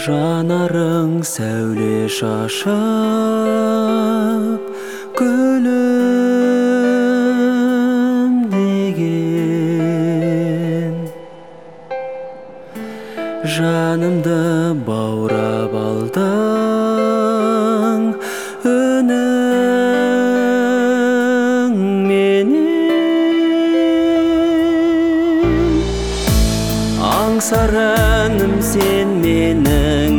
Жанарың сәуле шашып, гүлім деген. Жанымды баурап алдың, үнің менен. Аңсар әнім сен менің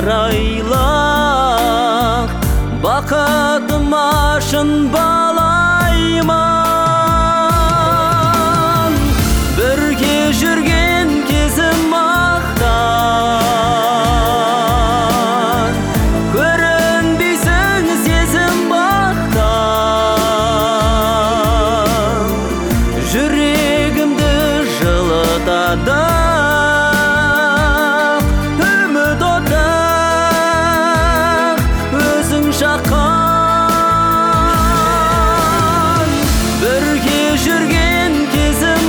арайлақ, бақытыма шын балаймын. Бірге жүрген кезім мақтан, көрінбейсің сезім бақтан. Жүрегімді жылытады үміт оты, өзің жаққан. Бірге жүрген кезім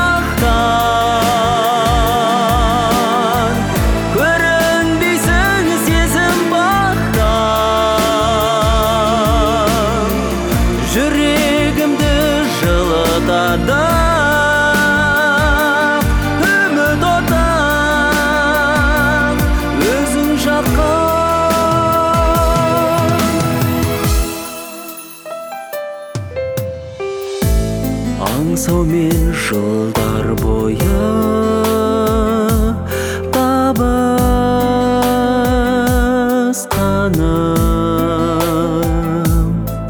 мақтан, көрінбейсің сезім бақтан. Жүрегімді жылытады үміт оты, өзің жаққан. Аңсаумен жылдар бойы табысқаным,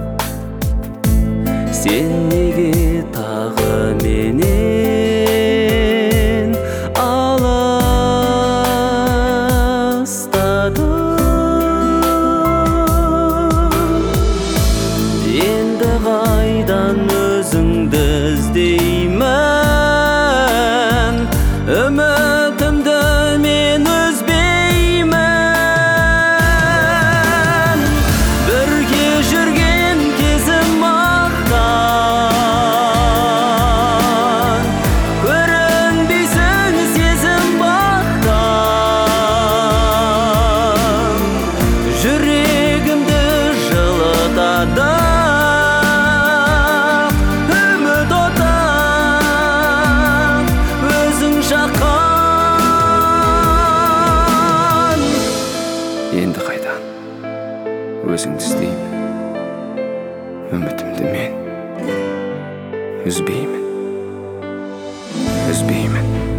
сен неге тағы менен алыстадың? Енді қайдан өзіңді іздеймін, үмітімді мен үзбеймін. Бірге жүрген кезім мақтан, көрінбейсің сезім бақтан. Жүрегімді жылытады үміт оты, өзің жаққан. Енді қайдан өзіңді іздеймін, үмітімді мен үзбеймін.